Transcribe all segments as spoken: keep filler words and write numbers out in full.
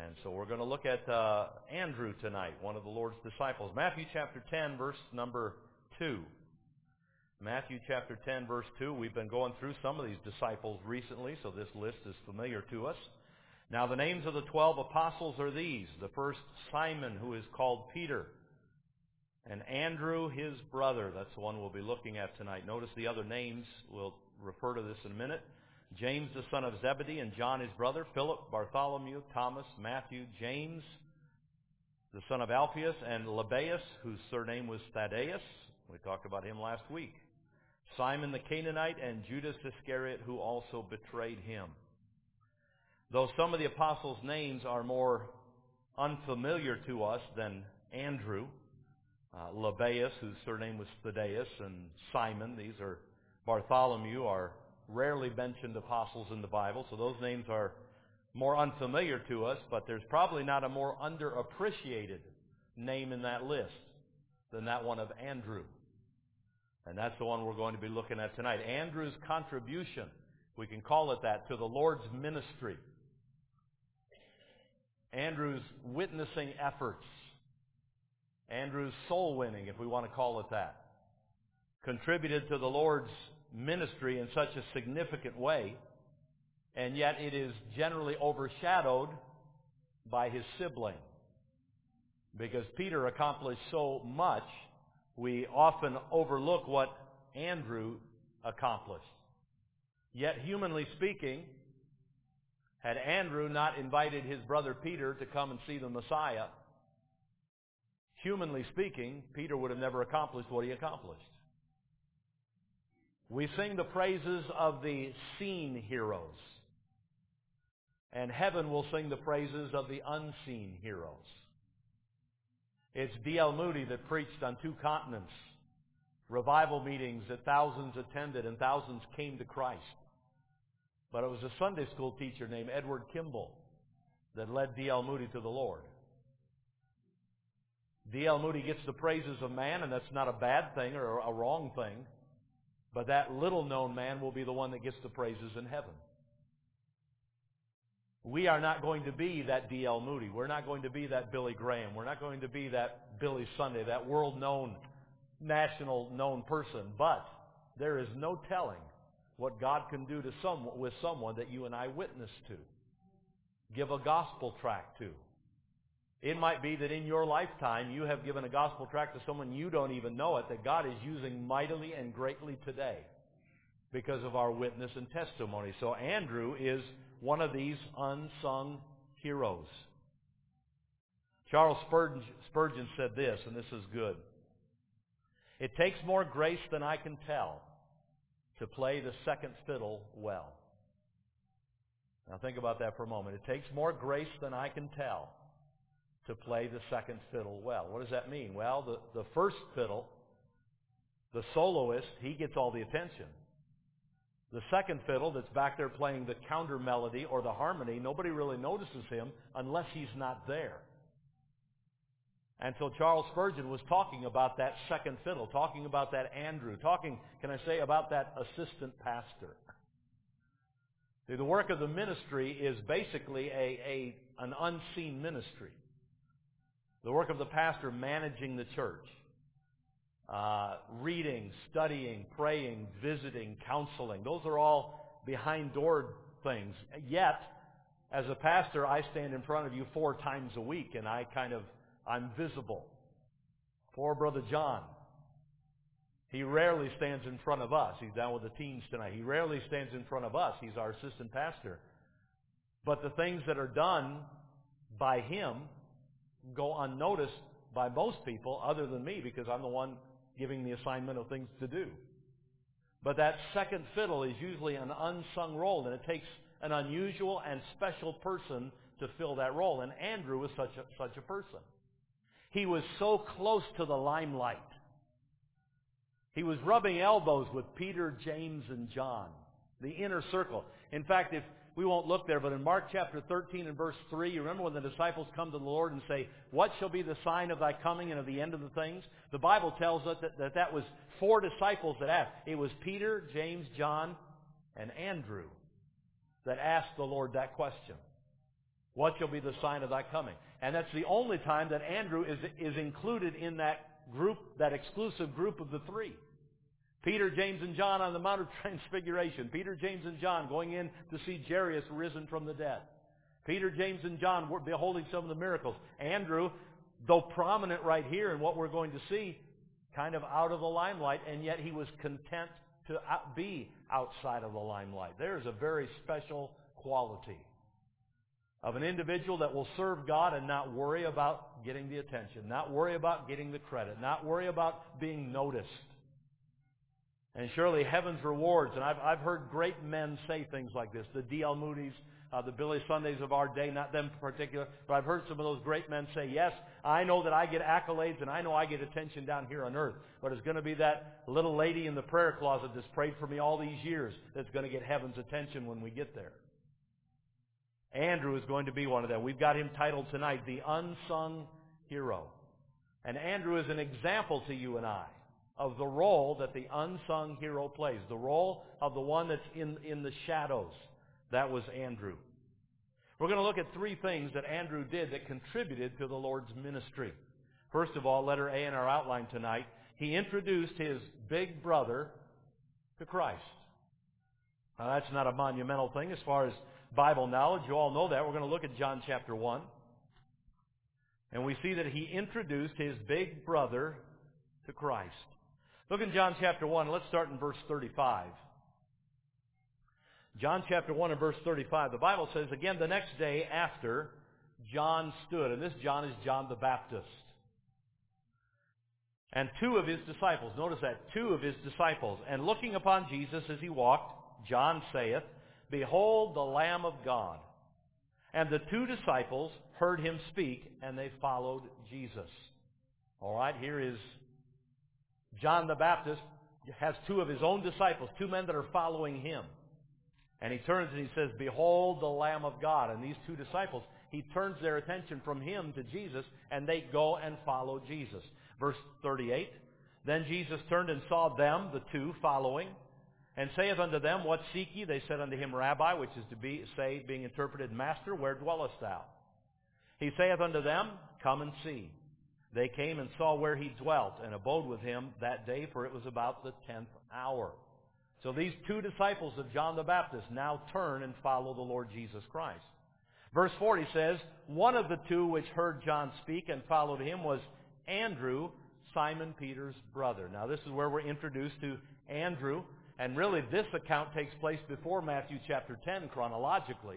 And so we're going to look at uh, Andrew tonight, one of the Lord's disciples. Matthew chapter ten, verse number two. Matthew chapter ten, verse two. We've been going through some of these disciples recently, so this list is familiar to us. Now the names of the twelve apostles are these. The first, Simon, who is called Peter, and Andrew, his brother. That's the one we'll be looking at tonight. Notice the other names. We'll refer to this in a minute. James, the son of Zebedee, and John, his brother. Philip, Bartholomew, Thomas, Matthew, James, the son of Alphaeus, and Lebbaeus, whose surname was Thaddeus. We talked about him last week. Simon the Canaanite, and Judas Iscariot, who also betrayed him. Though some of the apostles' names are more unfamiliar to us than Andrew, uh, Lebbaeus, whose surname was Thaddeus, and Simon, these are Bartholomew, are rarely mentioned apostles in the Bible, so those names are more unfamiliar to us, but there's probably not a more underappreciated name in that list than that one of Andrew. And that's the one we're going to be looking at tonight. Andrew's contribution, we can call it that, to the Lord's ministry. Andrew's witnessing efforts. Andrew's soul winning, if we want to call it that, contributed to the Lord's ministry in such a significant way, and yet it is generally overshadowed by his sibling. Because Peter accomplished so much, we often overlook what Andrew accomplished. Yet, humanly speaking, had Andrew not invited his brother Peter to come and see the Messiah, humanly speaking, Peter would have never accomplished what he accomplished. We sing the praises of the seen heroes, and heaven will sing the praises of the unseen heroes. It's D L Moody that preached on two continents, revival meetings that thousands attended and thousands came to Christ. But it was a Sunday school teacher named Edward Kimball that led D L Moody to the Lord. D L Moody gets the praises of man, and that's not a bad thing or a wrong thing. But that little-known man will be the one that gets the praises in heaven. We are not going to be that D L Moody. We're not going to be that Billy Graham. We're not going to be that Billy Sunday, that world-known, national-known person. But there is no telling what God can do to some, with someone that you and I witness to, give a gospel tract to. It might be that in your lifetime you have given a gospel tract to someone you don't even know it, that God is using mightily and greatly today because of our witness and testimony. So Andrew is one of these unsung heroes. Charles Spurgeon, Spurgeon said this, and this is good. It takes more grace than I can tell to play the second fiddle well. Now think about that for a moment. It takes more grace than I can tell to play the second fiddle well. What does that mean? Well, the, the first fiddle, the soloist, he gets all the attention. The second fiddle that's back there playing the counter melody or the harmony, nobody really notices him unless he's not there. And so Charles Spurgeon was talking about that second fiddle, talking about that Andrew, talking, can I say, about that assistant pastor. See, the work of the ministry is basically a, a an unseen ministry. The work of the pastor managing the church, uh, reading, studying, praying, visiting, counseling. Those are all behind door things. Yet, as a pastor, I stand in front of you four times a week, and I kind of, I'm visible. Poor Brother John. He rarely stands in front of us. He's down with the teens tonight. He rarely stands in front of us. He's our assistant pastor. But the things that are done by him go unnoticed by most people other than me, because I'm the one giving the assignment of things to do. But that second fiddle is usually an unsung role, and it takes an unusual and special person to fill that role. And Andrew was such a, such a person. He was so close to the limelight. He was rubbing elbows with Peter, James, and John, the inner circle. In fact, if we won't look there, but in Mark chapter thirteen and verse three, you remember when the disciples come to the Lord and say, what shall be the sign of thy coming and of the end of the things? The Bible tells us that that, that was four disciples that asked. It was Peter, James, John, and Andrew that asked the Lord that question. What shall be the sign of thy coming? And that's the only time that Andrew is, is included in that group, that exclusive group of the three. Peter, James, and John on the Mount of Transfiguration. Peter, James, and John going in to see Jairus risen from the dead. Peter, James, and John were beholding some of the miracles. Andrew, though prominent right here in what we're going to see, kind of out of the limelight, and yet he was content to be outside of the limelight. There is a very special quality of an individual that will serve God and not worry about getting the attention, not worry about getting the credit, not worry about being noticed. And surely heaven's rewards, and I've, I've heard great men say things like this, the D L Moody's, uh, the Billy Sundays of our day, not them in particular, but I've heard some of those great men say, yes, I know that I get accolades and I know I get attention down here on earth, but it's going to be that little lady in the prayer closet that's prayed for me all these years that's going to get heaven's attention when we get there. Andrew is going to be one of them. We've got him titled tonight, The Unsung Hero. And Andrew is an example to you and I of the role that the unsung hero plays, the role of the one that's in, in the shadows. That was Andrew. We're going to look at three things that Andrew did that contributed to the Lord's ministry. First of all, letter A in our outline tonight, he introduced his big brother to Christ. Now, that's not a monumental thing as far as Bible knowledge. You all know that. We're going to look at John chapter one. And we see that he introduced his big brother to Christ. Look in John chapter one. Let's start in verse thirty-five. John chapter one and verse thirty-five. The Bible says, again, the next day after, John stood. And this John is John the Baptist. And two of his disciples. Notice that. Two of his disciples. And looking upon Jesus as he walked, John saith, Behold the Lamb of God. And the two disciples heard him speak, and they followed Jesus. All right, here is John the Baptist has two of his own disciples, two men that are following him. And he turns and he says, Behold the Lamb of God. And these two disciples, he turns their attention from him to Jesus, and they go and follow Jesus. Verse thirty-eight, Then Jesus turned and saw them, the two, following, and saith unto them, What seek ye? They said unto him, Rabbi, which is to be, say, being interpreted, Master, where dwellest thou? He saith unto them, Come and see. They came and saw where he dwelt, and abode with him that day, for it was about the tenth hour. So these two disciples of John the Baptist now turn and follow the Lord Jesus Christ. Verse forty says, One of the two which heard John speak and followed him was Andrew, Simon Peter's brother. Now this is where we're introduced to Andrew. And really, this account takes place before Matthew chapter ten chronologically.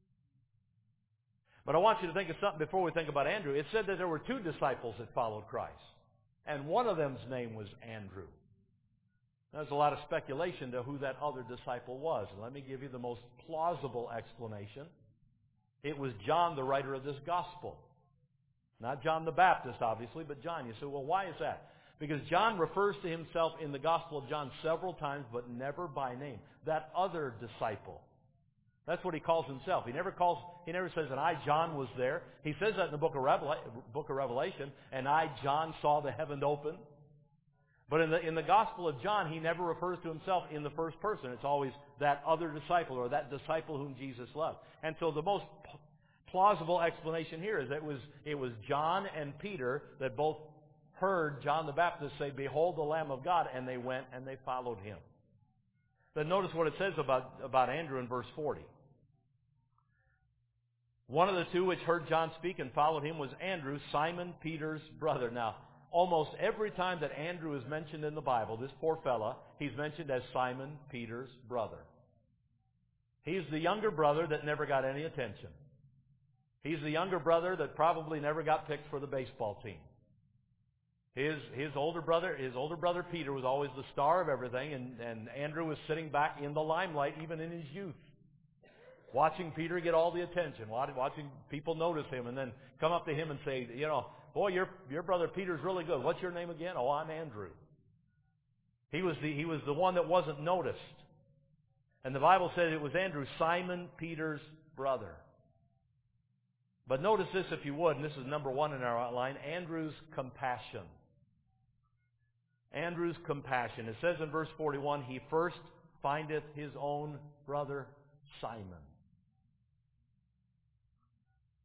But I want you to think of something before we think about Andrew. It said that there were two disciples that followed Christ. And one of them's name was Andrew. There's a lot of speculation to who that other disciple was. And let me give you the most plausible explanation. It was John, the writer of this gospel. Not John the Baptist, obviously, but John. You say, well, why is that? Because John refers to himself in the Gospel of John several times, but never by name. That other disciple. That's what he calls himself. He never calls. He never says, and I, John, was there. He says that in the book of, Revela- book of Revelation, and I, John, saw the heaven open. But in the, in the Gospel of John, he never refers to himself in the first person. It's always that other disciple or that disciple whom Jesus loved. And so the most plausible explanation here is that it was, it was John and Peter that both heard John the Baptist say, Behold the Lamb of God, and they went and they followed him. Then notice what it says about, about Andrew in verse forty. One of the two which heard John speak and followed him was Andrew, Simon Peter's brother. Now, almost every time that Andrew is mentioned in the Bible, this poor fella, he's mentioned as Simon Peter's brother. He's the younger brother that never got any attention. He's the younger brother that probably never got picked for the baseball team. His, his older brother, his older brother Peter was always the star of everything, and, and Andrew was sitting back in the limelight even in his youth, watching Peter get all the attention, watching people notice him, and then come up to him and say, you know, boy, your your brother Peter's really good. What's your name again? Oh, I'm Andrew. He was the he was the one that wasn't noticed, and the Bible said it was Andrew, Simon Peter's brother. But notice this, if you would, and this is number one in our outline: Andrew's compassion. Andrew's compassion. It says in verse forty-one, he first findeth his own brother Simon.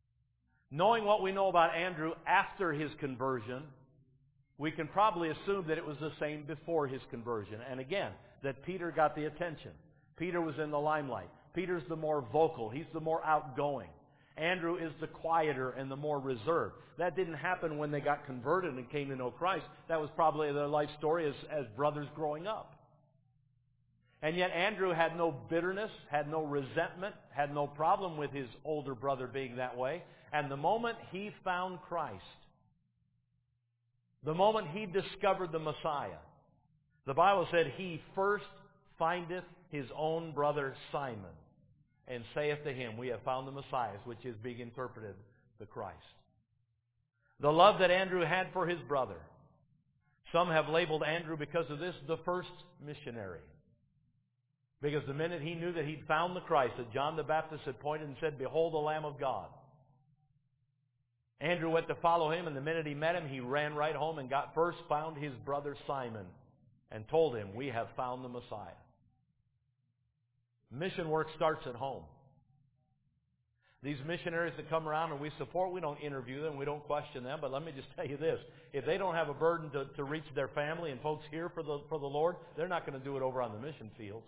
Knowing what we know about Andrew after his conversion, we can probably assume that it was the same before his conversion. And again, that Peter got the attention. Peter was in the limelight. Peter's the more vocal. He's the more outgoing. Andrew is the quieter and the more reserved. That didn't happen when they got converted and came to know Christ. That was probably their life story as, as brothers growing up. And yet Andrew had no bitterness, had no resentment, had no problem with his older brother being that way. And the moment he found Christ, the moment he discovered the Messiah, the Bible said, he first findeth his own brother Simon, and saith to him, we have found the Messiah, which is being interpreted, the Christ. The love that Andrew had for his brother. Some have labeled Andrew, because of this, the first missionary. Because the minute he knew that he'd found the Christ, that John the Baptist had pointed and said, behold the Lamb of God, Andrew went to follow him, and the minute he met him, he ran right home and got first found his brother Simon and told him, we have found the Messiah. Mission work starts at home. These missionaries that come around and we support, we don't interview them, we don't question them, but let me just tell you this. If they don't have a burden to, to reach their family and folks here for the, for the Lord, they're not going to do it over on the mission field.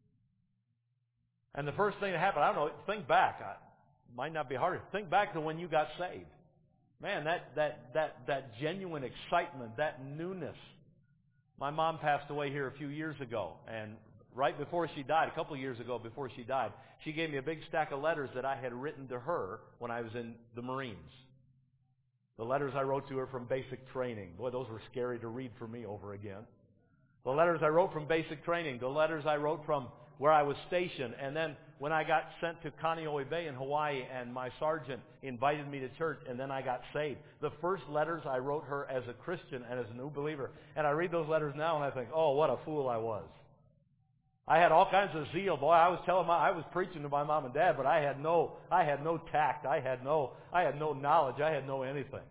And the first thing that happened, I don't know, think back. It might not be hard. Think back to when you got saved. Man, that, that, that, that genuine excitement, that newness. My mom passed away here a few years ago, and right before she died, a couple of years ago before she died, she gave me a big stack of letters that I had written to her when I was in the Marines. The letters I wrote to her from basic training. Boy, those were scary to read for me over again. The letters I wrote from basic training. The letters I wrote from where I was stationed. And then when I got sent to Kaneohe Bay in Hawaii and my sergeant invited me to church and then I got saved. The first letters I wrote her as a Christian and as a new believer. And I read those letters now and I think, oh, what a fool I was. I had all kinds of zeal. Boy, I was telling my, I was preaching to my mom and dad, but I had no, I had no tact. I had no, I had no knowledge. I had no anything.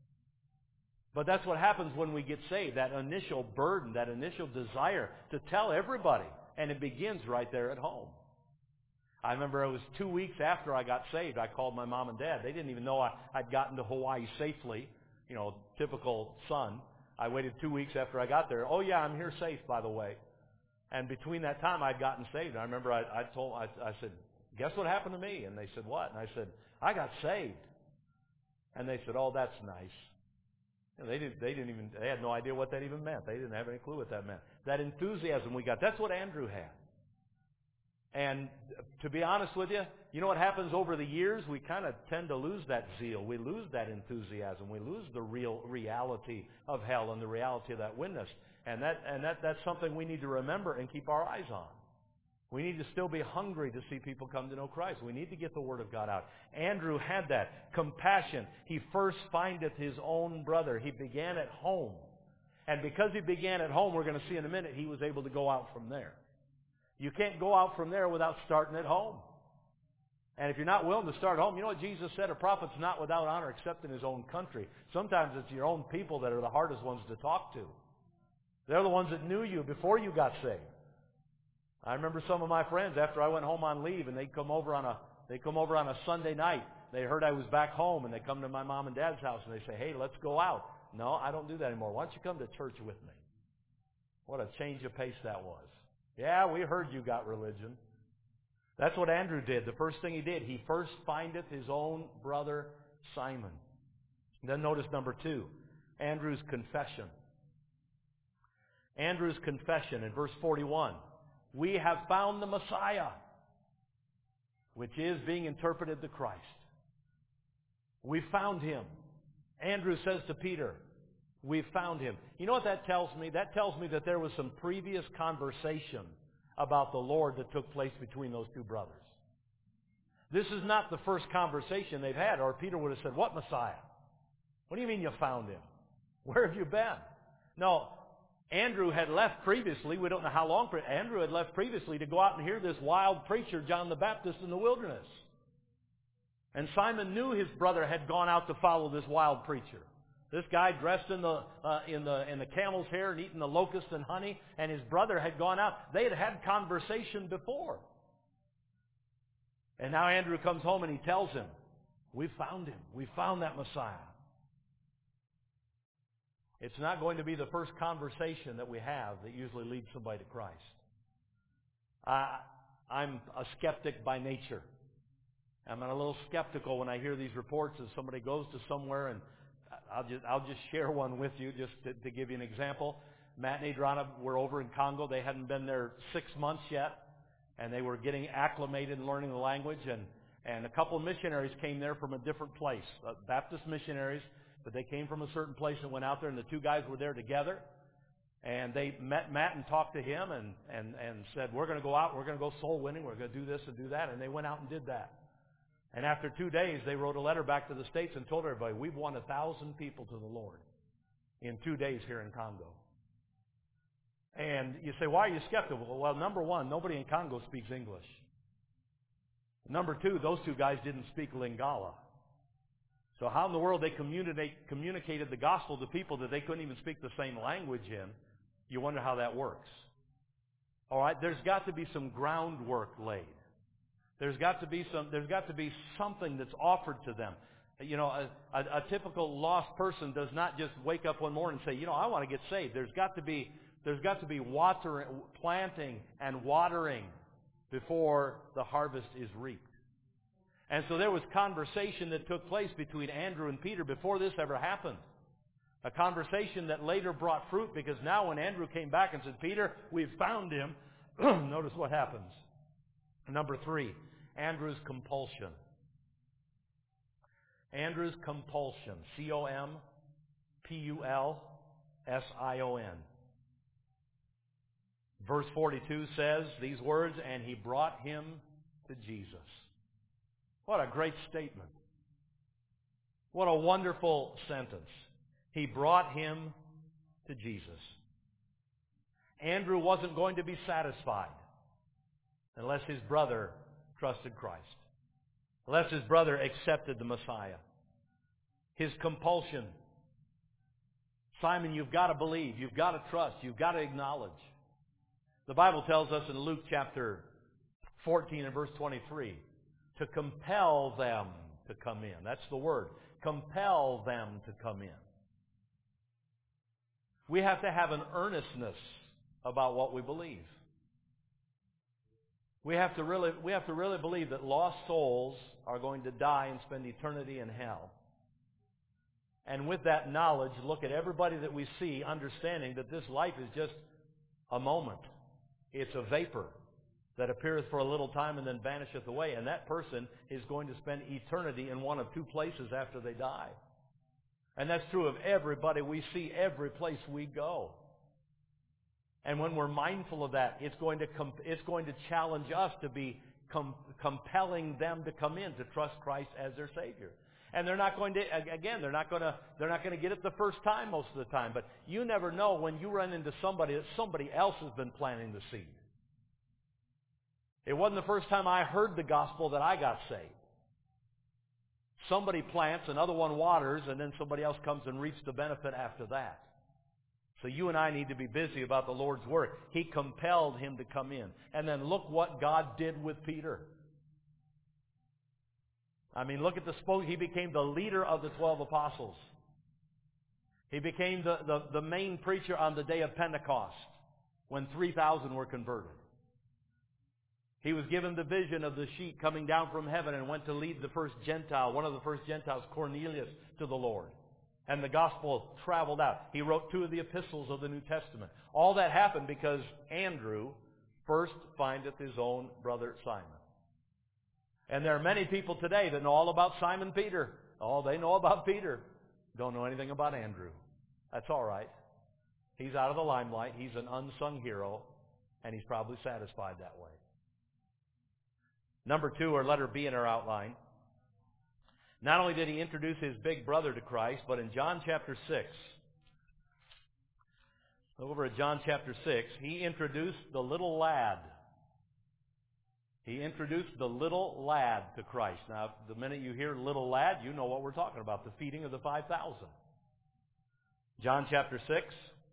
But that's what happens when we get saved. That initial burden, that initial desire to tell everybody. And it begins right there at home. I remember it was two weeks after I got saved, I called my mom and dad. They didn't even know I, I'd gotten to Hawaii safely. You know, typical son. I waited two weeks after I got there. Oh yeah, I'm here safe, by the way. And between that time, I'd gotten saved. I remember I, I told, I, I said, guess what happened to me? And they said, what? And I said, I got saved. And they said, oh, that's nice. And they didn't, they didn't even, they had no idea what that even meant. They didn't have any clue what that meant. That enthusiasm we got, that's what Andrew had. And to be honest with you, you know what happens over the years? We kind of tend to lose that zeal. We lose that enthusiasm. We lose the real reality of hell and the reality of that witness. And that, and that, that's something we need to remember and keep our eyes on. We need to still be hungry to see people come to know Christ. We need to get the Word of God out. Andrew had that compassion. He first findeth his own brother. He began at home. And because he began at home, we're going to see in a minute, he was able to go out from there. You can't go out from there without starting at home. And if you're not willing to start at home, you know what Jesus said? A prophet's not without honor except in his own country. Sometimes it's your own people that are the hardest ones to talk to. They're the ones that knew you before you got saved. I remember some of my friends after I went home on leave, and they'd come over on a they come over on a Sunday night. They heard I was back home, and they come to my mom and dad's house, and they say, "Hey, let's go out." No, I don't do that anymore. Why don't you come to church with me? What a change of pace that was. Yeah, we heard you got religion. That's what Andrew did. The first thing he did, he first findeth his own brother Simon. Then notice number two, Andrew's confession. Andrew's confession in verse forty-one. We have found the Messiah, which is being interpreted the Christ. We found him. Andrew says to Peter, we found him. You know what that tells me? That tells me that there was some previous conversation about the Lord that took place between those two brothers. This is not the first conversation they've had, or Peter would have said, what Messiah? What do you mean you found him? Where have you been? No, Andrew had left previously. We don't know how long. Andrew had left previously to go out and hear this wild preacher, John the Baptist, in the wilderness. And Simon knew his brother had gone out to follow this wild preacher. This guy dressed in the uh, in the in the camel's hair and eating the locust and honey, and his brother had gone out. They had had conversation before. And now Andrew comes home and he tells him, We found him. We found that Messiah. It's not going to be the first conversation that we have that usually leads somebody to Christ. I, I'm a skeptic by nature. I'm a little skeptical when I hear these reports of somebody goes to somewhere, and I'll just I'll just share one with you just to, to give you an example. Matt and Adriana were over in Congo. They hadn't been there six months yet, and they were getting acclimated and learning the language. And, and a couple of missionaries came there from a different place, uh, Baptist missionaries, but they came from a certain place and went out there, and the two guys were there together. And they met Matt and talked to him and, and, and said, we're going to go out, we're going to go soul winning, we're going to do this and do that. And they went out and did that. And after two days, they wrote a letter back to the States and told everybody, we've won a thousand people to the Lord in two days here in Congo. And you say, why are you skeptical? Well, number one, nobody in Congo speaks English. Number two, those two guys didn't speak Lingala. So how in the world they communicate, communicated the gospel to people that they couldn't even speak the same language in? You wonder how that works. All right, there's got to be some groundwork laid. There's got to be some. There's got to be something that's offered to them. You know, a, a, a typical lost person does not just wake up one morning and say, you know, I want to get saved. There's got to be. There's got to be watering, planting, and watering before the harvest is reaped. And so there was conversation that took place between Andrew and Peter before this ever happened. A conversation that later brought fruit, because now when Andrew came back and said, Peter, we've found him, notice what happens. Number three, Andrew's compulsion. Andrew's compulsion. C O M P U L S I O N. Verse forty-two says these words, and he brought him to Jesus. What a great statement. What a wonderful sentence. He brought him to Jesus. Andrew wasn't going to be satisfied unless his brother trusted Christ, unless his brother accepted the Messiah. His compulsion. Simon, you've got to believe, you've got to trust, you've got to acknowledge. The Bible tells us in Luke chapter fourteen and verse twenty-three, to compel them to come in. That's the word. Compel them to come in. We have to have an earnestness about what we believe. We have to really, we have to really believe that lost souls are going to die and spend eternity in hell. And with that knowledge, look at everybody that we see, understanding that this life is just a moment. It's a vapor that appeareth for a little time and then vanisheth away. And that person is going to spend eternity in one of two places after they die. And that's true of everybody we see, every place we go. And when we're mindful of that, it's going to comp- it's going to challenge us to be com- compelling them to come in to trust Christ as their Savior. And they're not going to, again, they're not going to, they're not going to get it the first time most of the time. But you never know when you run into somebody that somebody else has been planting the seed. It wasn't the first time I heard the gospel that I got saved. Somebody plants, another one waters, and then somebody else comes and reaps the benefit after that. So you and I need to be busy about the Lord's work. He compelled him to come in. And then look what God did with Peter. I mean, look at the spoke. He became the leader of the twelve apostles. He became the, the, the main preacher on the day of Pentecost when three thousand were converted. He was given the vision of the sheet coming down from heaven and went to lead the first Gentile, one of the first Gentiles, Cornelius, to the Lord. And the gospel traveled out. He wrote two of the epistles of the New Testament. All that happened because Andrew first findeth his own brother Simon. And there are many people today that know all about Simon Peter. All they know about Peter. Don't know anything about Andrew. That's all right. He's out of the limelight. He's an unsung hero. And he's probably satisfied that way. Number two, or letter B in our outline. Not only did he introduce his big brother to Christ, but in John chapter six, over at John chapter six, he introduced the little lad. He introduced the little lad to Christ. Now, the minute you hear little lad, you know what we're talking about, the feeding of the five thousand. John chapter six,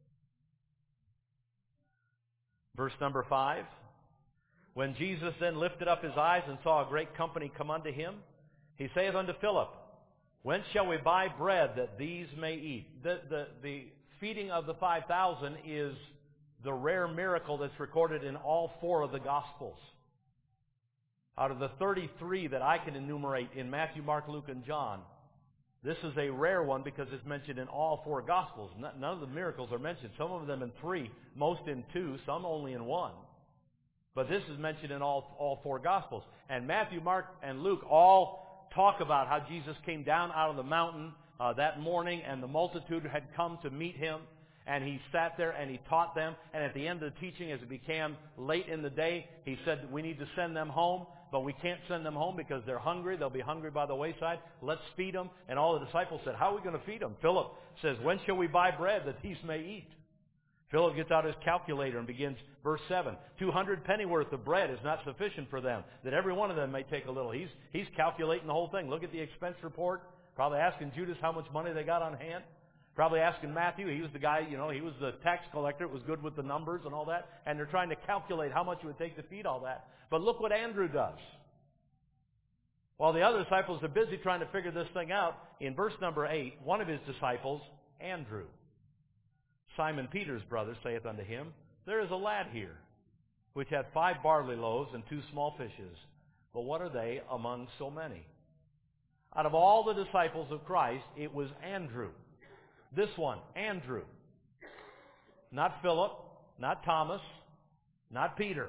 verse number five. When Jesus then lifted up his eyes and saw a great company come unto him, He saith unto Philip, Whence shall we buy bread that these may eat? The, the, the feeding of the five thousand is the rare miracle that's recorded in all four of the Gospels. Out of the thirty-three that I can enumerate in Matthew, Mark, Luke, and John, this is a rare one because it's mentioned in all four Gospels. None of the miracles are mentioned. Some of them in three, most in two, some only in one. But this is mentioned in all, all four Gospels. And Matthew, Mark, and Luke all talk about how Jesus came down out of the mountain uh, that morning, and the multitude had come to meet him. And he sat there and he taught them. And at the end of the teaching, as it became late in the day, he said, we need to send them home. But we can't send them home because they're hungry. They'll be hungry by the wayside. Let's feed them. And all the disciples said, how are we going to feed them? Philip says, when shall we buy bread that these may eat? Philip gets out his calculator and begins verse seven. Two hundred pennyworth of bread is not sufficient for them, that every one of them may take a little. He's, he's calculating the whole thing. Look at the expense report. Probably asking Judas how much money they got on hand. Probably asking Matthew. He was the guy, you know, he was the tax collector. It was good with the numbers and all that. And they're trying to calculate how much it would take to feed all that. But look what Andrew does. While the other disciples are busy trying to figure this thing out, in verse number eight, one of his disciples, Andrew, Simon Peter's brother, saith unto him, There is a lad here, which hath five barley loaves and two small fishes. But what are they among so many? Out of all the disciples of Christ, it was Andrew. This one, Andrew. Not Philip, not Thomas, not Peter.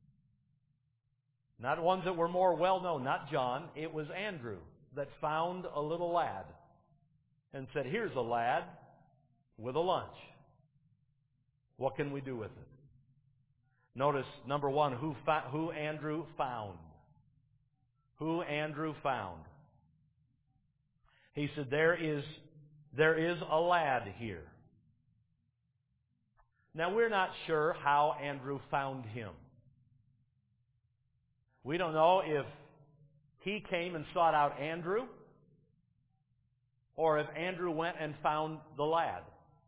Not ones that were more well-known, not John. It was Andrew that found a little lad and said, here's a lad with a lunch. What can we do with it? Notice, number one, who, fa- who Andrew found. Who Andrew found. He said, there is, there is a lad here. Now, we're not sure how Andrew found him. We don't know if he came and sought out Andrew, or if Andrew went and found the lad.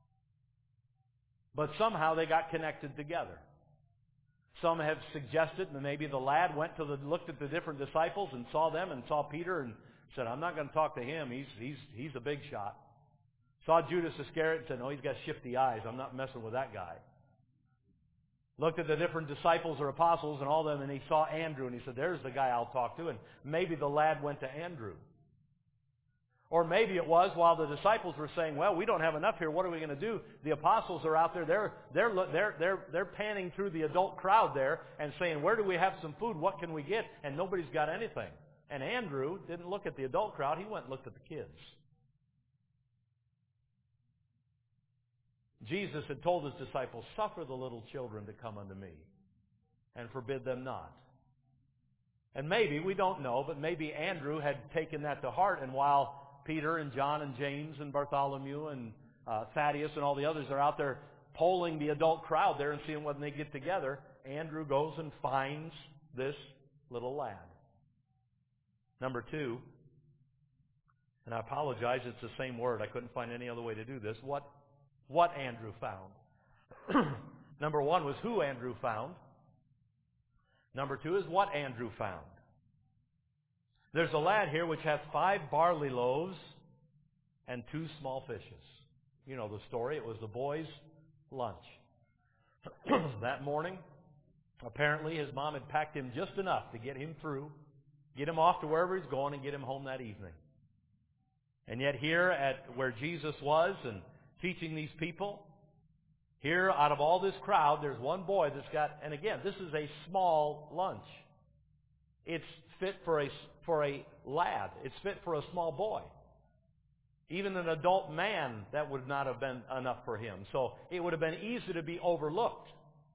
But somehow they got connected together. Some have suggested that maybe the lad went to the, looked at the different disciples and saw them and saw Peter and said, I'm not going to talk to him. He's, he's, he's a big shot. Saw Judas Iscariot and said, no, he's got shifty eyes. I'm not messing with that guy. Looked at the different disciples or apostles and all of them, and he saw Andrew, and he said, there's the guy I'll talk to. And maybe the lad went to Andrew. Or maybe it was while the disciples were saying, well, we don't have enough here. What are we going to do? The apostles are out there. They're, they're, they're, they're, they're panning through the adult crowd there and saying, where do we have some food? What can we get? And nobody's got anything. And Andrew didn't look at the adult crowd. He went and looked at the kids. Jesus had told his disciples, suffer the little children to come unto me, and forbid them not. And maybe, we don't know, but maybe Andrew had taken that to heart, and while Peter and John and James and Bartholomew and uh, Thaddeus and all the others are out there polling the adult crowd there and seeing when they get together, Andrew goes and finds this little lad. Number two, and I apologize, it's the same word. I couldn't find any other way to do this. What What Andrew found. Number one was who Andrew found. Number two is what Andrew found. There's a lad here which hath five barley loaves and two small fishes. You know the story. It was the boy's lunch. That morning, apparently his mom had packed him just enough to get him through, get him off to wherever he's going, and get him home that evening. And yet here at where Jesus was and teaching these people, here out of all this crowd, there's one boy that's got, and again, this is a small lunch. It's fit for a, for a lad. It's fit for a small boy. Even an adult man, that would not have been enough for him. So it would have been easy to be overlooked.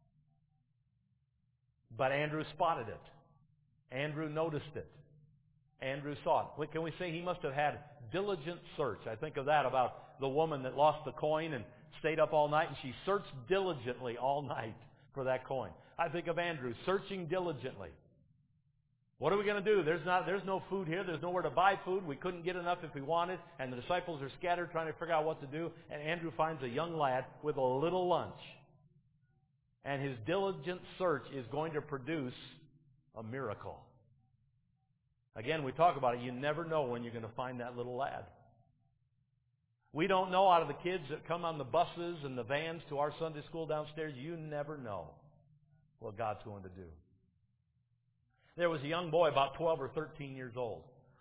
But Andrew spotted it. Andrew noticed it. Andrew saw it. Can we say he must have had diligent search? I think of that about the woman that lost the coin and stayed up all night, and she searched diligently all night for that coin. I think of Andrew searching diligently. What are we going to do? There's not, there's no food here. There's nowhere to buy food. We couldn't get enough if we wanted, and the disciples are scattered trying to figure out what to do, and Andrew finds a young lad with a little lunch. And his diligent search is going to produce a miracle. Again, we talk about it. You never know when you're going to find that little lad. We don't know out of the kids that come on the buses and the vans to our Sunday school downstairs, you never know what God's going to do. There was a young boy about twelve or thirteen years old.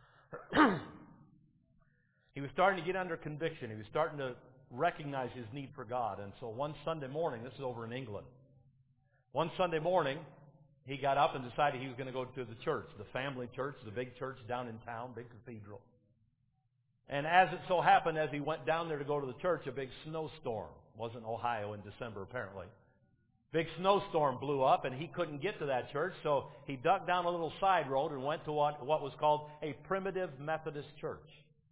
He was starting to get under conviction. He was starting to recognize his need for God. And so one Sunday morning, this is over in England, one Sunday morning, he got up and decided he was going to go to the church, the family church, the big church down in town, big cathedral. And as it so happened, as he went down there to go to the church, a big snowstorm. It wasn't Ohio in December, apparently. Big snowstorm blew up, and he couldn't get to that church, so he ducked down a little side road and went to what, what was called a primitive Methodist church.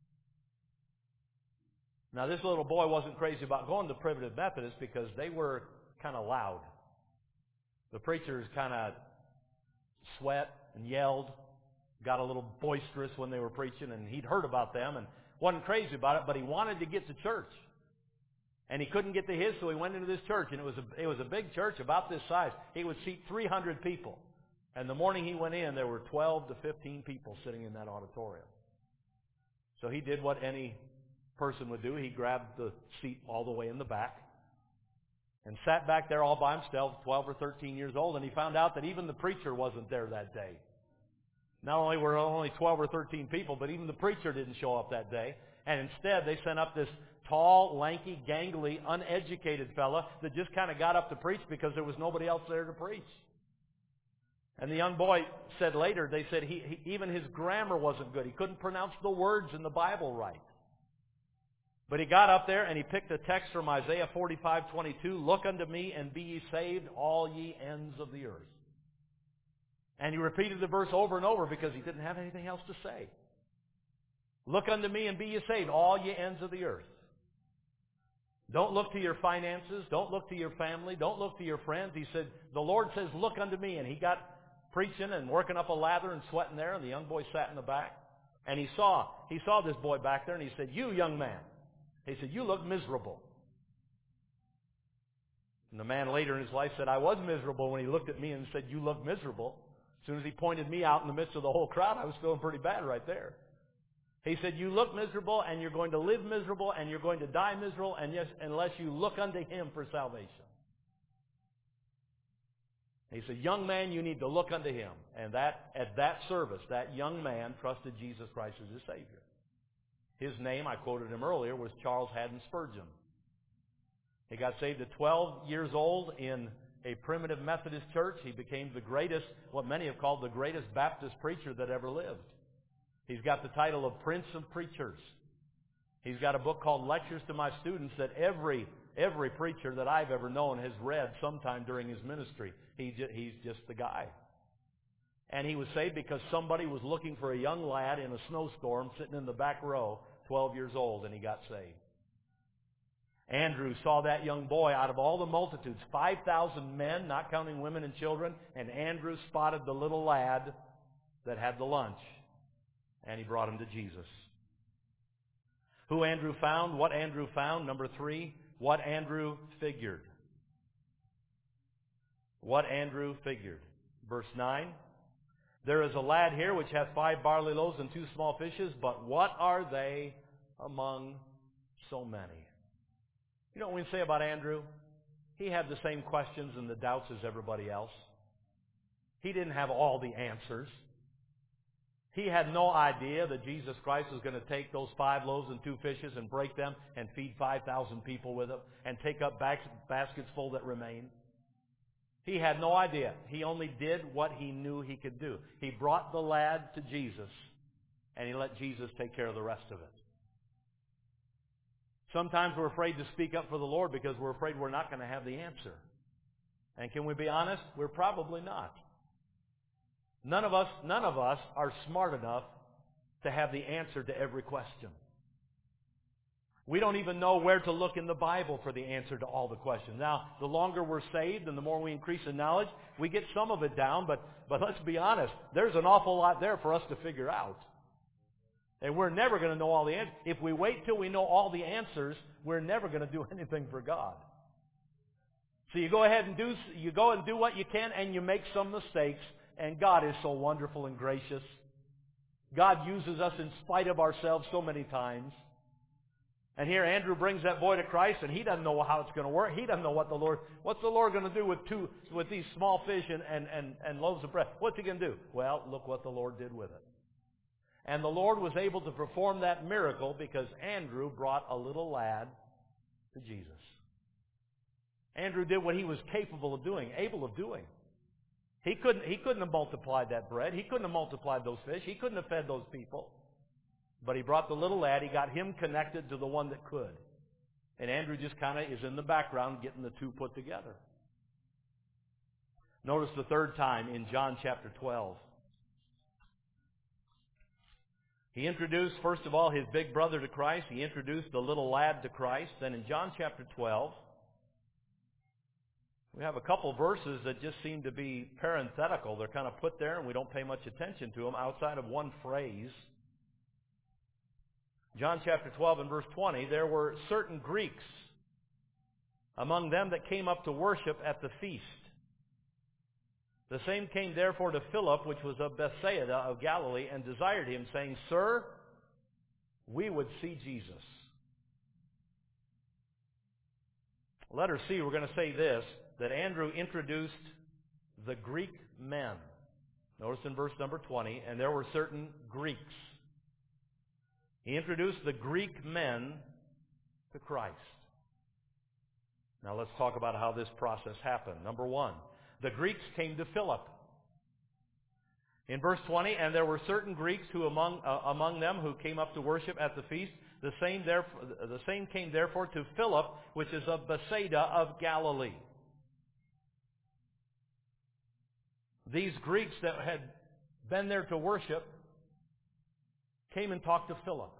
Now, this little boy wasn't crazy about going to primitive Methodist because they were kind of loud. The preachers kind of sweat and yelled, got a little boisterous when they were preaching, and he'd heard about them and wasn't crazy about it, but he wanted to get to church. And he couldn't get to his, so he went into this church, and it was a, it was a big church about this size. He would seat three hundred people. And the morning he went in, there were twelve to fifteen people sitting in that auditorium. So he did what any person would do. He grabbed the seat all the way in the back and sat back there all by himself, twelve or thirteen years old, and he found out that even the preacher wasn't there that day. Not only were only twelve or thirteen people, but even the preacher didn't show up that day. And instead, they sent up this tall, lanky, gangly, uneducated fella that just kind of got up to preach because there was nobody else there to preach. And the young boy said later, they said he, he even his grammar wasn't good. He couldn't pronounce the words in the Bible right. But he got up there and he picked a text from Isaiah forty-five twenty-two, "Look unto me and be ye saved, all ye ends of the earth." And he repeated the verse over and over because he didn't have anything else to say. Look unto me and be ye saved, all ye ends of the earth. Don't look to your finances. Don't look to your family. Don't look to your friends. He said, the Lord says, look unto me. And he got preaching and working up a lather and sweating there. And the young boy sat in the back. And he saw, he saw this boy back there and he said, "You young man." He said, "You look miserable." And the man later in his life said, "I was miserable when he looked at me and said, 'You look miserable.' As soon as he pointed me out in the midst of the whole crowd, I was feeling pretty bad right there." He said, "You look miserable, and you're going to live miserable, and you're going to die miserable, and yes, unless you look unto Him for salvation." He said, "Young man, you need to look unto Him." And that at that service, that young man trusted Jesus Christ as his Savior. His name, I quoted him earlier, was Charles Haddon Spurgeon. He got saved at twelve years old in a primitive Methodist church. He became the greatest, what many have called the greatest Baptist preacher that ever lived. He's got the title of Prince of Preachers. He's got a book called Lectures to My Students that every every preacher that I've ever known has read sometime during his ministry. He ju- he's just the guy. And he was saved because somebody was looking for a young lad in a snowstorm sitting in the back row, twelve years old, and he got saved. Andrew saw that young boy out of all the multitudes, five thousand men, not counting women and children, and Andrew spotted the little lad that had the lunch. And he brought him to Jesus. Who Andrew found, what Andrew found. Number three, what Andrew figured. What Andrew figured. Verse nine, "There is a lad here which hath five barley loaves and two small fishes, but what are they among so many?" You know what we say about Andrew? He had the same questions and the doubts as everybody else. He didn't have all the answers. He had no idea that Jesus Christ was going to take those five loaves and two fishes and break them and feed five thousand people with them and take up bas- baskets full that remained. He had no idea. He only did what he knew he could do. He brought the lad to Jesus, and he let Jesus take care of the rest of it. Sometimes we're afraid to speak up for the Lord because we're afraid we're not going to have the answer. And can we be honest? We're probably not. None of us, none of us are smart enough to have the answer to every question. We don't even know where to look in the Bible for the answer to all the questions. Now, the longer we're saved and the more we increase in knowledge, we get some of it down, but, but let's be honest, there's an awful lot there for us to figure out. And we're never going to know all the answers. If we wait till we know all the answers, we're never going to do anything for God. So you go ahead and do, you go and do what you can, and you make some mistakes. And God is so wonderful and gracious. God uses us in spite of ourselves so many times. And here Andrew brings that boy to Christ, and he doesn't know how it's going to work. He doesn't know what the Lord, what's the Lord going to do with two, with these small fish and, and, and, and loaves of bread? What's he going to do? Well, look what the Lord did with it. And the Lord was able to perform that miracle because Andrew brought a little lad to Jesus. Andrew did what he was capable of doing, able of doing. He couldn't, he couldn't have multiplied that bread. He couldn't have multiplied those fish. He couldn't have fed those people. But he brought the little lad. He got him connected to the one that could. And Andrew just kind of is in the background getting the two put together. Notice the third time in John chapter twelve. He introduced, first of all, his big brother to Christ. He introduced the little lad to Christ. Then in John chapter twelve, we have a couple verses that just seem to be parenthetical. They're kind of put there and we don't pay much attention to them outside of one phrase. John chapter twelve and verse twenty, there were certain Greeks among them that came up to worship at the feast. The same came therefore to Philip, which was of Bethsaida of Galilee, and desired him, saying, Sir, we would see Jesus. Letter C, we're going to say this, that Andrew introduced the Greek men. Notice in verse number twenty, and there were certain Greeks. He introduced the Greek men to Christ. Now let's talk about how this process happened. Number one, the Greeks came to Philip. In verse twenty, and there were certain Greeks who among uh, among them who came up to worship at the feast. The same therefore, the same came therefore to Philip, which is of Bethsaida of Galilee. These Greeks that had been there to worship came and talked to Philip.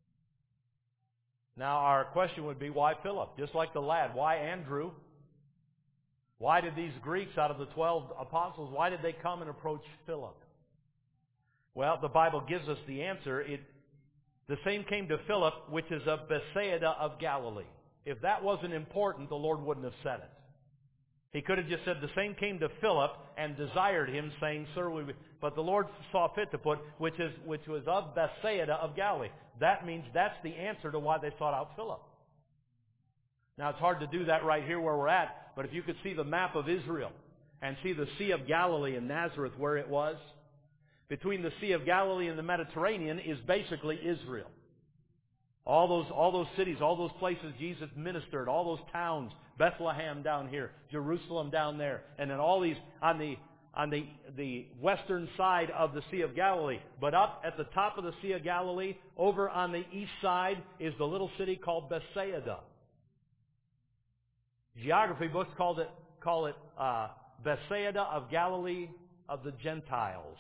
Now our question would be, why Philip? Just like the lad, why Andrew? Why did these Greeks out of the twelve apostles, why did they come and approach Philip? Well, the Bible gives us the answer. It, the same came to Philip, which is of Bethsaida of Galilee. If that wasn't important, the Lord wouldn't have said it. He could have just said, the same came to Philip and desired him, saying, Sir, we would... But the Lord saw fit to put, which is which was of Bethsaida of Galilee. That means that's the answer to why they sought out Philip. Now, it's hard to do that right here where we're at, but if you could see the map of Israel and see the Sea of Galilee and Nazareth where it was, between the Sea of Galilee and the Mediterranean is basically Israel. All those, all those cities, all those places Jesus ministered, all those towns, Bethlehem down here, Jerusalem down there, and then all these on the on the, the western side of the Sea of Galilee. But up at the top of the Sea of Galilee, over on the east side, is the little city called Bethsaida. Geography books called it, call it uh, Bethsaida of Galilee of the Gentiles.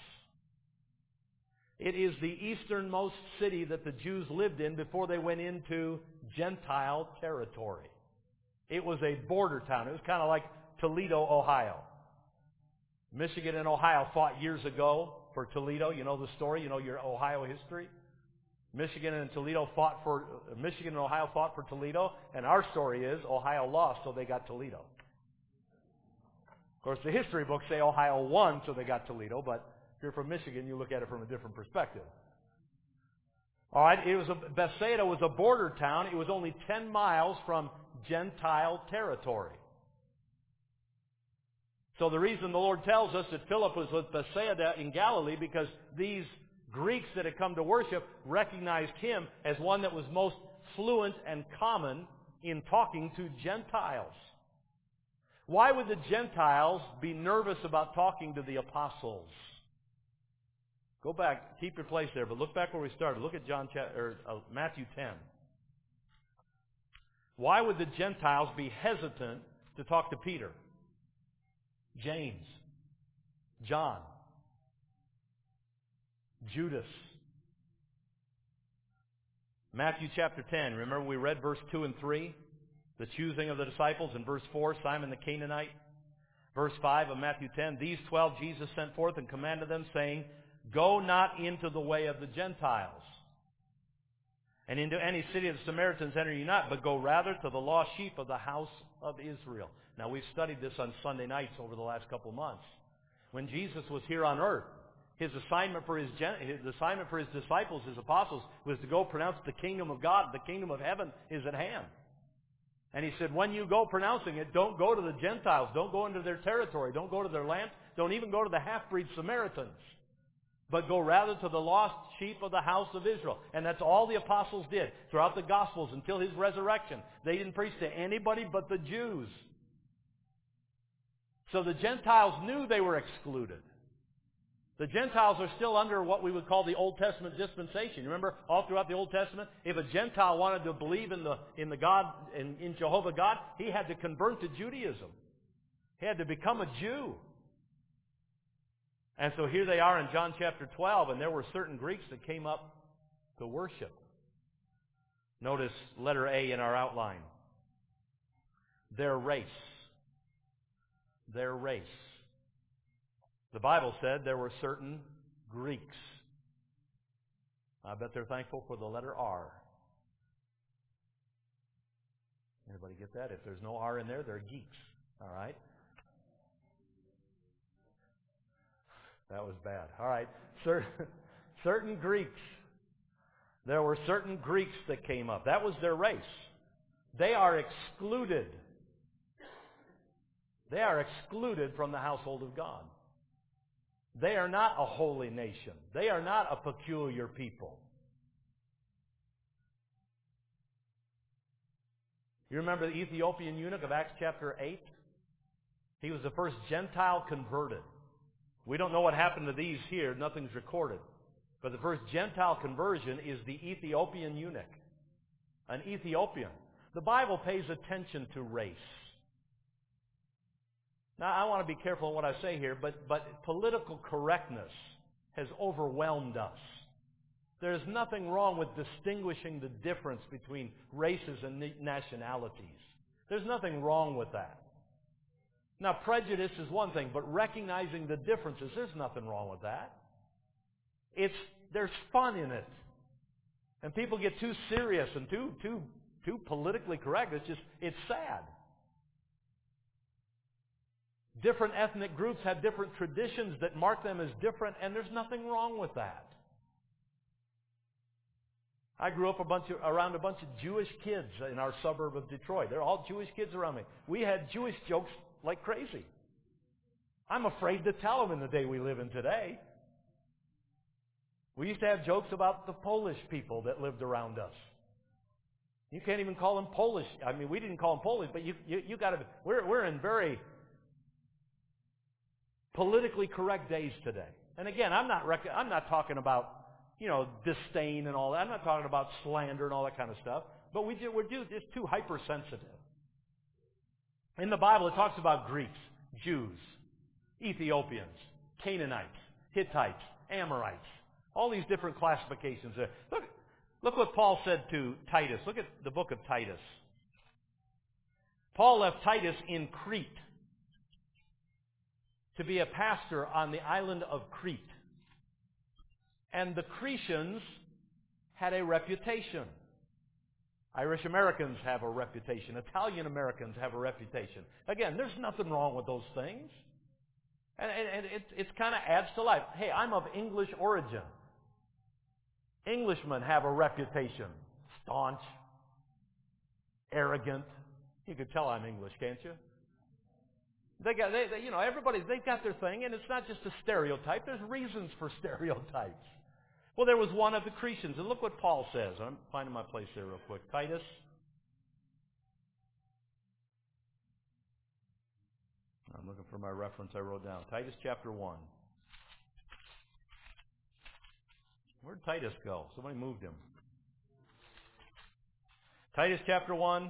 It is the easternmost city that the Jews lived in before they went into Gentile territory. It was a border town. It was kind of like Toledo, Ohio. Michigan and Ohio fought years ago for Toledo. You know the story. You know your Ohio history. Michigan and Toledo fought for, Michigan and Ohio fought for Toledo. And our story is Ohio lost, so they got Toledo. Of course, the history books say Ohio won, so they got Toledo. But if you're from Michigan, you look at it from a different perspective. All right, it was a, Bethsaida was a border town. It was only ten miles from Gentile territory. So the reason the Lord tells us that Philip was with Bethsaida in Galilee, because these Greeks that had come to worship recognized him as one that was most fluent and common in talking to Gentiles. Why would the Gentiles be nervous about talking to the apostles? Go back, keep your place there, but look back where we started. Look at John or uh, Matthew ten. Why would the Gentiles be hesitant to talk to Peter, James, John, Judas? Matthew chapter ten. Remember we read verse two and three? The choosing of the disciples. In verse four, Simon the Canaanite. Verse five of Matthew ten. These twelve Jesus sent forth and commanded them, saying, Go not into the way of the Gentiles, and into any city of the Samaritans enter ye not, but go rather to the lost sheep of the house of Israel. Now we've studied this on Sunday nights over the last couple of months. When Jesus was here on earth, His assignment for his, his assignment for his disciples, his apostles, was to go pronounce the kingdom of God, the kingdom of heaven is at hand. And he said, when you go pronouncing it, don't go to the Gentiles, don't go into their territory, don't go to their land, don't even go to the half-breed Samaritans, but go rather to the lost sheep of the house of Israel. And that's all the apostles did throughout the Gospels until his resurrection. They didn't preach to anybody but the Jews. So the Gentiles knew they were excluded. The Gentiles are still under what we would call the Old Testament dispensation. You remember, all throughout the Old Testament, if a Gentile wanted to believe in the in the God in, in Jehovah God, he had to convert to Judaism. He had to become a Jew. And so here they are in John chapter twelve, and there were certain Greeks that came up to worship. Notice letter A in our outline. Their race. Their race. The Bible said there were certain Greeks. I bet they're thankful for the letter R. Anybody get that? If there's no R in there, they're geeks. All right? That was bad. All right. Certain, certain Greeks. There were certain Greeks that came up. That was their race. They are excluded. They are excluded from the household of God. They are not a holy nation. They are not a peculiar people. You remember the Ethiopian eunuch of Acts chapter eight? He was the first Gentile converted. We don't know what happened to these here. Nothing's recorded. But the first Gentile conversion is the Ethiopian eunuch. An Ethiopian. The Bible pays attention to race. Now, I want to be careful in what I say here, but, but political correctness has overwhelmed us. There's nothing wrong with distinguishing the difference between races and nationalities. There's nothing wrong with that. Now, prejudice is one thing, but recognizing the differences, there's nothing wrong with that. It's, there's fun in it. And people get too serious and too, too, too politically correct. It's just, it's sad. Different ethnic groups have different traditions that mark them as different, and there's nothing wrong with that. I grew up a bunch of, around a bunch of Jewish kids in our suburb of Detroit. They're all Jewish kids around me. We had Jewish jokes like crazy. I'm afraid to tell them in the day we live in today. We used to have jokes about the Polish people that lived around us. You can't even call them Polish. I mean, we didn't call them Polish, but you you, you got to. We're we're in very politically correct days today. And again, I'm not rec- I'm not talking about, you know, disdain and all that. I'm not talking about slander and all that kind of stuff. But we do, we're do, it's too hypersensitive. In the Bible, it talks about Greeks, Jews, Ethiopians, Canaanites, Hittites, Amorites, all these different classifications. Look, look what Paul said to Titus. Look at the book of Titus. Paul left Titus in Crete to be a pastor on the island of Crete. And the Cretians had a reputation. Irish Americans have a reputation. Italian Americans have a reputation. Again, there's nothing wrong with those things. And, and, and it, it kind of adds to life. Hey, I'm of English origin. Englishmen have a reputation. Staunch, arrogant. You could tell I'm English, can't you? They got, they, they, you know, everybody, they've got their thing, and it's not just a stereotype. There's reasons for stereotypes. Well, there was one of the Cretans, and look what Paul says. I'm finding my place there real quick. Titus. I'm looking for my reference I wrote down. Titus chapter one. Where'd Titus go? Somebody moved him. Titus chapter one.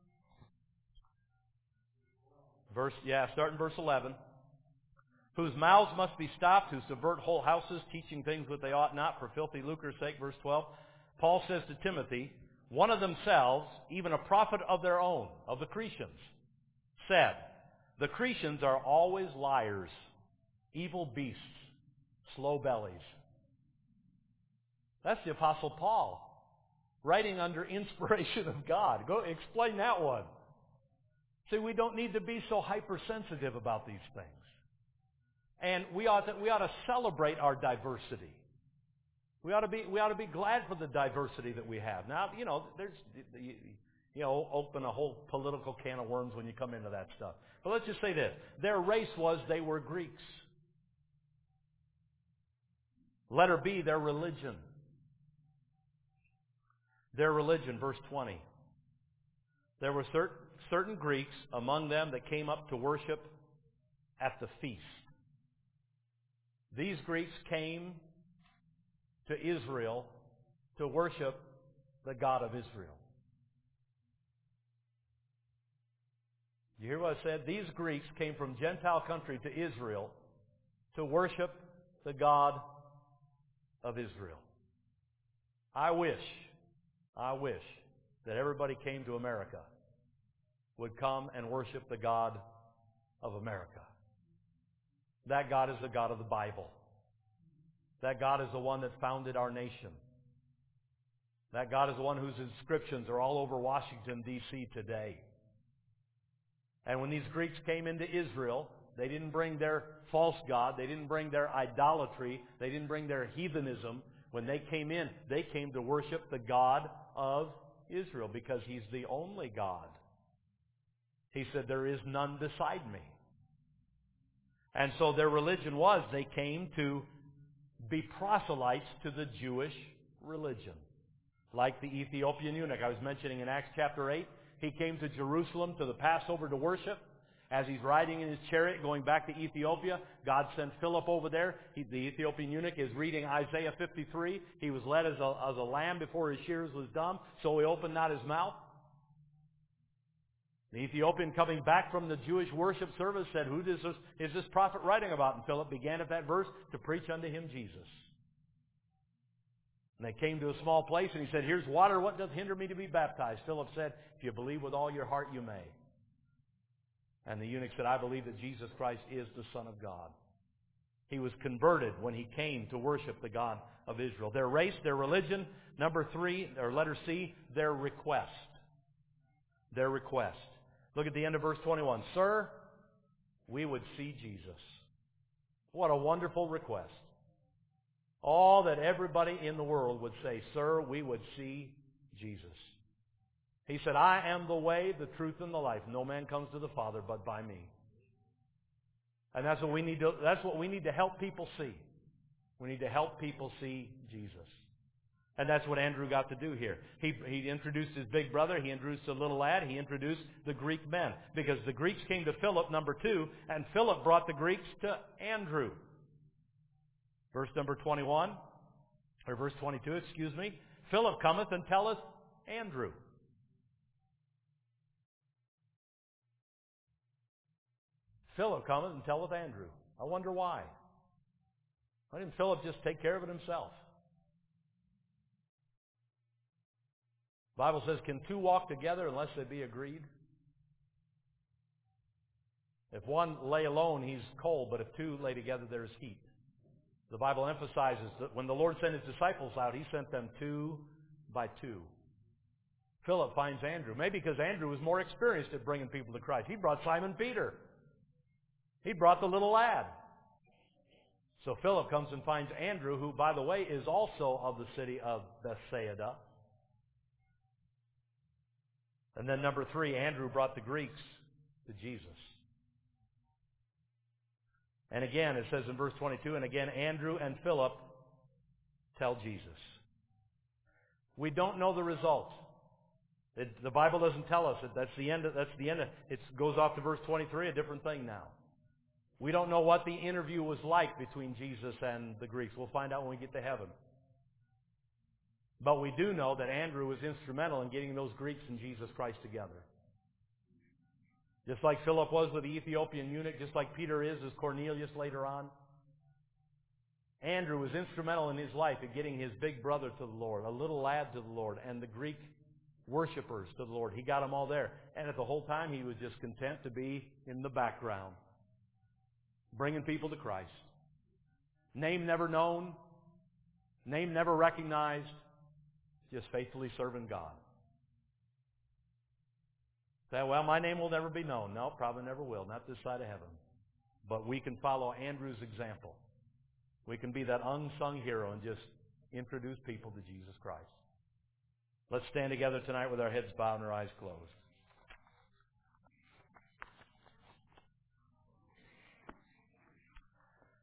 Verse, yeah, start in verse eleven. Whose mouths must be stopped, who subvert whole houses, teaching things that they ought not for filthy lucre's sake. Verse twelve. Paul says to Timothy, one of themselves, even a prophet of their own, of the Cretans, said, the Cretans are always liars, evil beasts, slow bellies. That's the Apostle Paul, writing under inspiration of God. Go explain that one. See, we don't need to be so hypersensitive about these things. And we ought to, we ought to celebrate our diversity. We ought to be we ought to be glad for the diversity that we have. Now, you know, there's you, you know, open a whole political can of worms when you come into that stuff. But let's just say this. Their race was they were Greeks. Letter B, their religion. Their religion, verse twenty. There were certain, certain Greeks among them that came up to worship at the feast. These Greeks came to Israel to worship the God of Israel. You hear what I said? These Greeks came from Gentile country to Israel to worship the God of Israel. I wish, I wish that everybody came to America would come and worship the God of America. That God is the God of the Bible. That God is the one that founded our nation. That God is the one whose inscriptions are all over Washington, D C today. And when these Greeks came into Israel, they didn't bring their false god. They didn't bring their idolatry. They didn't bring their heathenism. When they came in, they came to worship the God of Israel because He's the only God. He said, there is none beside me. And so their religion was they came to be proselytes to the Jewish religion. Like the Ethiopian eunuch I was mentioning in Acts chapter eight. He came to Jerusalem to the Passover to worship. As he's riding in his chariot going back to Ethiopia, God sent Philip over there. He, the Ethiopian eunuch is reading Isaiah fifty-three. He was led as a, as a lamb before his shears was dumb, so he opened not his mouth. The Ethiopian coming back from the Jewish worship service said, who is this, is this prophet writing about? And Philip began at that verse to preach unto him Jesus. And they came to a small place and he said, here's water, what doth hinder me to be baptized? Philip said, if you believe with all your heart, you may. And the eunuch said, I believe that Jesus Christ is the Son of God. He was converted when he came to worship the God of Israel. Their race, their religion. Number three, or letter C, their request. Their request. Look at the end of verse twenty-one. Sir, we would see Jesus. What a wonderful request. All that everybody in the world would say, sir, we would see Jesus. He said, I am the way, the truth, and the life. No man comes to the Father but by me. And that's what we need to, that's what we need to help people see. We need to help people see Jesus. And that's what Andrew got to do here. He, he introduced his big brother. He introduced the little lad. He introduced the Greek men. Because the Greeks came to Philip, number two, and Philip brought the Greeks to Andrew. Verse number twenty-one, or verse twenty-two, excuse me. Philip cometh and telleth Andrew. Philip cometh and telleth Andrew. I wonder why. Why didn't Philip just take care of it himself? The Bible says, can two walk together unless they be agreed? If one lay alone, he's cold, but if two lay together, there's heat. The Bible emphasizes that when the Lord sent His disciples out, He sent them two by two. Philip finds Andrew. Maybe because Andrew was more experienced at bringing people to Christ. He brought Simon Peter. He brought the little lad. So Philip comes and finds Andrew, who, by the way, is also of the city of Bethsaida. And then number three, Andrew brought the Greeks to Jesus. And again, it says in verse twenty-two, and again, Andrew and Philip tell Jesus. We don't know the result. It, the Bible doesn't tell us that that's the end. Of, that's the end. Of, it goes off to verse twenty-three, a different thing now. We don't know what the interview was like between Jesus and the Greeks. We'll find out when we get to heaven. But we do know that Andrew was instrumental in getting those Greeks and Jesus Christ together. Just like Philip was with the Ethiopian eunuch, just like Peter is as Cornelius later on. Andrew was instrumental in his life in getting his big brother to the Lord, a little lad to the Lord, and the Greek worshipers to the Lord. He got them all there. And at the whole time, he was just content to be in the background, bringing people to Christ. Name never known, name never recognized, just faithfully serving God. Say, well, my name will never be known. No, probably never will. Not this side of heaven. But we can follow Andrew's example. We can be that unsung hero and just introduce people to Jesus Christ. Let's stand together tonight with our heads bowed and our eyes closed.